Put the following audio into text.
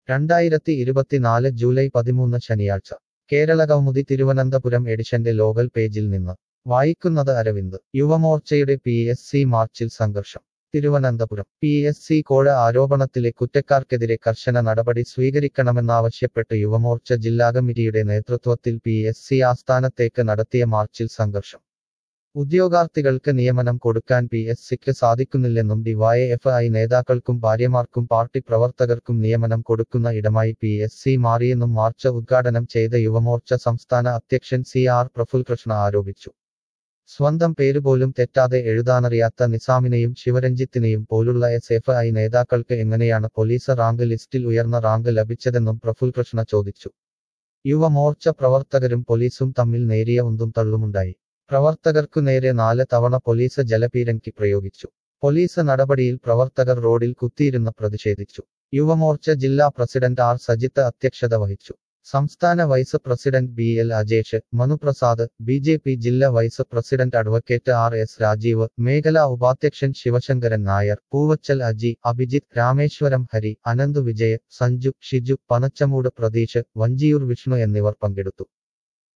2024 July 13 ശനിയാഴ്ച കേരള കൗമുദി തിരുവനന്തപുരം എഡിഷന്റെ local പേജിൽ നിന്ന് വായിക്കുന്നത് അരവിന്ദ്. യുവമോർച്ചയുടെ PSC മാർച്ചിൽ സംഘർഷം. തിരുവനന്തപുരം PSC കോഴ ആരോപണത്തിലെ കുറ്റക്കാർക്കെതിരെ കർശന നടപടി സ്വീകരിക്കണമെന്നാവശ്യപ്പെട്ട് യുവമോർച്ച ജില്ലാ കമ്മിറ്റിയുടെ നേതൃത്വത്തിൽ PSC ആസ്ഥാനത്തേക്ക് നടത്തിയ മാർച്ചിൽ സംഘർഷം. ഉദ്യോഗാർത്ഥികൾക്ക് നിയമനം കൊടുക്കാൻ PSCക്ക് സാധിക്കുന്നില്ലെന്നും DYFI നേതാക്കൾക്കും ഭാര്യമാർക്കും പാർട്ടി പ്രവർത്തകർക്കും നിയമനം കൊടുക്കുന്ന ഇടമായി PSC മാറിയെന്നും മാർച്ച് ഉദ്ഘാടനം ചെയ്ത യുവമോർച്ച സംസ്ഥാന അധ്യക്ഷൻ CR പ്രഫുൽകൃഷ്ണ ആരോപിച്ചു. സ്വന്തം പേരുപോലും തെറ്റാതെ എഴുതാനറിയാത്ത നിസാമിനെയും ശിവരഞ്ജിത്തിനെയും പോലുള്ള SFI നേതാക്കൾക്ക് എങ്ങനെയാണ് പോലീസ് റാങ്ക് ലിസ്റ്റിൽ ഉയർന്ന റാങ്ക് ലഭിച്ചതെന്നും പ്രഫുൽകൃഷ്ണ ചോദിച്ചു. യുവമോർച്ച പ്രവർത്തകരും പോലീസും തമ്മിൽ നേരിയ ഉന്തും തള്ളുമുണ്ടായി. പ്രവർത്തകർക്കു നേരെ 4 തവണ പോലീസ് ജലപീരങ്കി പ്രയോഗിച്ചു. പോലീസ് നടപടിയിൽ പ്രവർത്തകർ റോഡിൽ കുത്തിയിരുന്ന് പ്രതിഷേധിച്ചു. യുവമോർച്ച ജില്ലാ പ്രസിഡന്റ് R സജിത്ത് അധ്യക്ഷത വഹിച്ചു. സംസ്ഥാന vice president BL Ajesh, Manuprasad, BJP ജില്ലാ vice president advocate RS Rajeev, മേഖലാ ഉപാധ്യക്ഷൻ ശിവശങ്കരൻ നായർ, പൂവച്ചൽ അജി, അഭിജിത്ത്, രാമേശ്വരം ഹരി, അനന്ത് വിജയ്, സഞ്ജു, ഷിജു, പനച്ചമൂട് പ്രതീഷ്, വഞ്ചിയൂർ വിഷ്ണു എന്നിവർ പങ്കെടുത്തു.